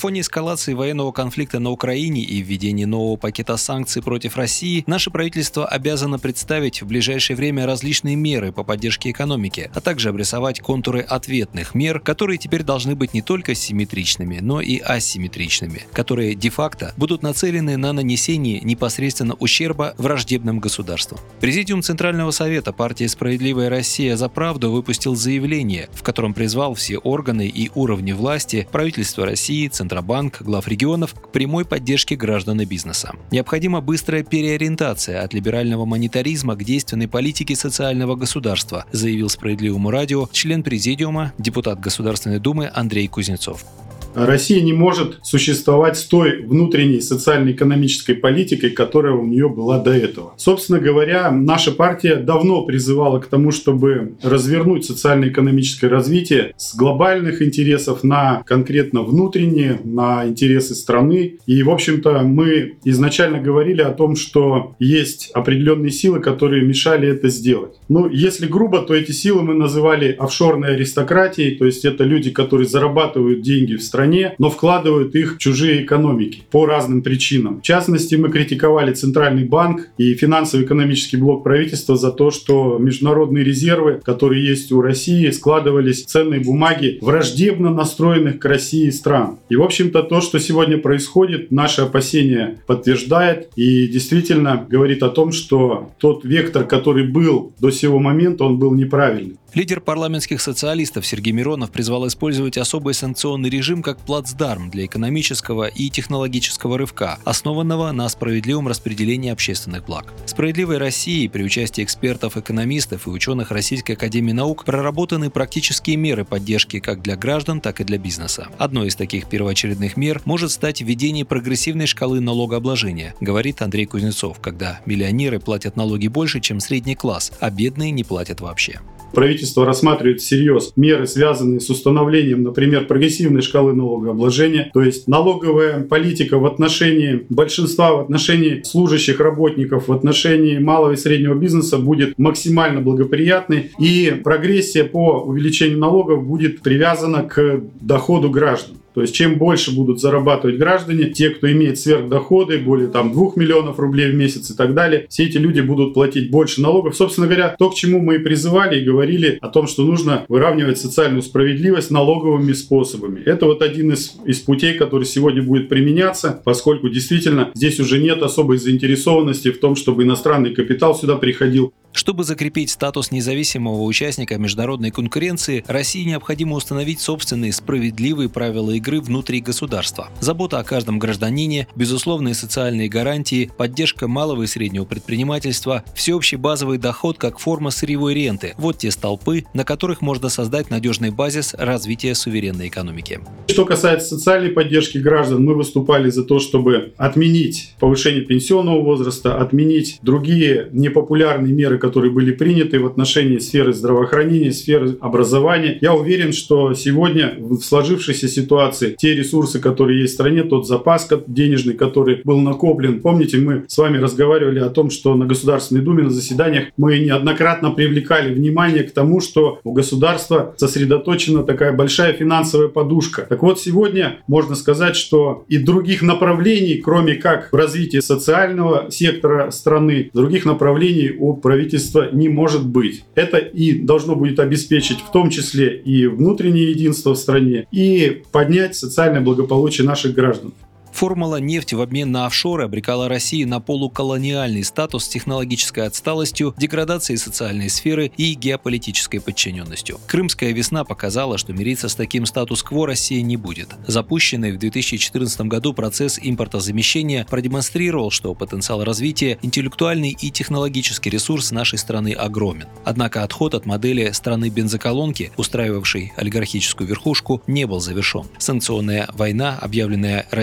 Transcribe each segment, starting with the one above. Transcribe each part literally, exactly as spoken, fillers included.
фоне эскалации военного конфликта на Украине и введения нового пакета санкций против России наше правительство обязано представить в ближайшее время различные меры по поддержке экономики, а также обрисовать контуры ответных мер, которые теперь должны быть не только симметричными, но и асимметричными, которые де-факто будут нацелены на нанесение непосредственно ущерба враждебным государствам. Президиум Центрального совета партии «Справедливая Россия за правду» выпустил заявление, в котором призвал все органы и уровни власти, правительство России, Центробанк, глав регионов к прямой поддержке граждан и бизнеса. Необходима быстрая переориентация от либерального монетаризма к действенной политике социального государства, заявил «Справедливому радио» член Президиума, депутат Государственной Думы Андрей Кузнецов. Россия не может существовать с той внутренней социально-экономической политикой, которая у нее была до этого. Собственно говоря, наша партия давно призывала к тому, чтобы развернуть социально-экономическое развитие с глобальных интересов на конкретно внутренние, на интересы страны. И, в общем-то, мы изначально говорили о том, что есть определенные силы, которые мешали это сделать. Ну, если грубо, то эти силы мы называли офшорной аристократией, то есть это люди, которые зарабатывают деньги в стране, но вкладывают их в чужие экономики по разным причинам. В частности, мы критиковали Центральный банк и финансово-экономический блок правительства за то, что международные резервы, которые есть у России, складывались в ценные бумаги враждебно настроенных к России стран. И, в общем-то, то, что сегодня происходит, наши опасения подтверждает и действительно говорит о том, что тот вектор, который был до сего момента, он был неправильный. Лидер парламентских социалистов Сергей Миронов призвал использовать особый санкционный режим как плацдарм для экономического и технологического рывка, основанного на справедливом распределении общественных благ. «Справедливой России» при участии экспертов, экономистов и ученых Российской академии наук проработаны практические меры поддержки как для граждан, так и для бизнеса. Одной из таких первоочередных мер может стать введение прогрессивной шкалы налогообложения, говорит Андрей Кузнецов, когда миллионеры платят налоги больше, чем средний класс, а бедные не платят вообще. Правительство рассматривает всерьез меры, связанные с установлением, например, прогрессивной шкалы налогообложения. То есть налоговая политика в отношении большинства, в отношении служащих, работников, в отношении малого и среднего бизнеса будет максимально благоприятной. И прогрессия по увеличению налогов будет привязана к доходу граждан. То есть чем больше будут зарабатывать граждане, те, кто имеет сверхдоходы, более там двух миллионов рублей в месяц и так далее, все эти люди будут платить больше налогов. Собственно говоря, то, к чему мы и призывали и говорили о том, что нужно выравнивать социальную справедливость налоговыми способами. Это вот один из, из путей, который сегодня будет применяться, поскольку действительно здесь уже нет особой заинтересованности в том, чтобы иностранный капитал сюда приходил. Чтобы закрепить статус независимого участника международной конкуренции, России необходимо установить собственные справедливые правила игры внутри государства. Забота о каждом гражданине, безусловные социальные гарантии, поддержка малого и среднего предпринимательства, всеобщий базовый доход как форма сырьевой ренты – вот те столпы, на которых можно создать надежный базис развития суверенной экономики. Что касается социальной поддержки граждан, мы выступали за то, чтобы отменить повышение пенсионного возраста, отменить другие непопулярные меры, которые были приняты в отношении сферы здравоохранения, сферы образования. Я уверен, что сегодня в сложившейся ситуации те ресурсы, которые есть в стране, тот запас денежный, который был накоплен. Помните, мы с вами разговаривали о том, что на Государственной Думе, на заседаниях мы неоднократно привлекали внимание к тому, что у государства сосредоточена такая большая финансовая подушка. Так вот, сегодня можно сказать, что и других направлений, кроме как в развитии социального сектора страны, других направлений у правительства не может быть. Это и должно будет обеспечить в том числе и внутреннее единство в стране, и поднять социальное благополучие наших граждан. Формула нефти в обмен на офшоры обрекала Россию на полуколониальный статус с технологической отсталостью, деградацией социальной сферы и геополитической подчиненностью. Крымская весна показала, что мириться с таким статус-кво Россия не будет. Запущенный в две тысячи четырнадцатом году процесс импортозамещения продемонстрировал, что потенциал развития, интеллектуальный и технологический ресурс нашей страны огромен. Однако отход от модели страны-бензоколонки, устраивавшей олигархическую верхушку, не был завершен. Санкционная война, объявленная Россией сейчас,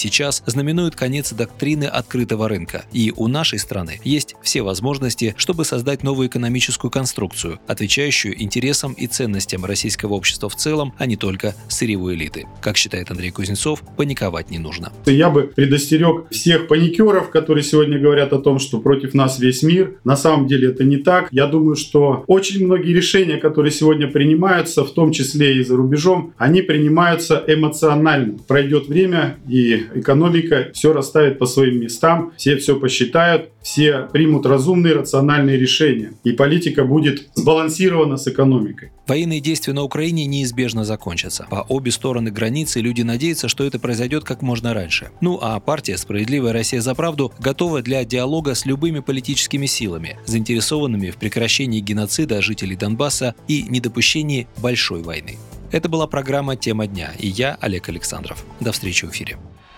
сейчас знаменует конец доктрины открытого рынка, и у нашей страны есть все возможности, чтобы создать новую экономическую конструкцию, отвечающую интересам и ценностям российского общества в целом, а не только сырьевой элиты. Как считает Андрей Кузнецов, паниковать не нужно. Я бы предостерег всех паникеров, которые сегодня говорят о том, что против нас весь мир. На самом деле это не так. Я думаю, что очень многие решения, которые сегодня принимаются, в том числе и за рубежом, они принимаются эмоционально. Пройдет время, и экономика все расставит по своим местам, все все посчитают, все примут разумные, рациональные решения. И политика будет сбалансирована с экономикой. Военные действия на Украине неизбежно закончатся. По обе стороны границы люди надеются, что это произойдет как можно раньше. Ну а партия «Справедливая Россия за правду» готова для диалога с любыми политическими силами, заинтересованными в прекращении геноцида жителей Донбасса и недопущении большой войны. Это была программа «Тема дня», и я, Олег Александров. До встречи в эфире.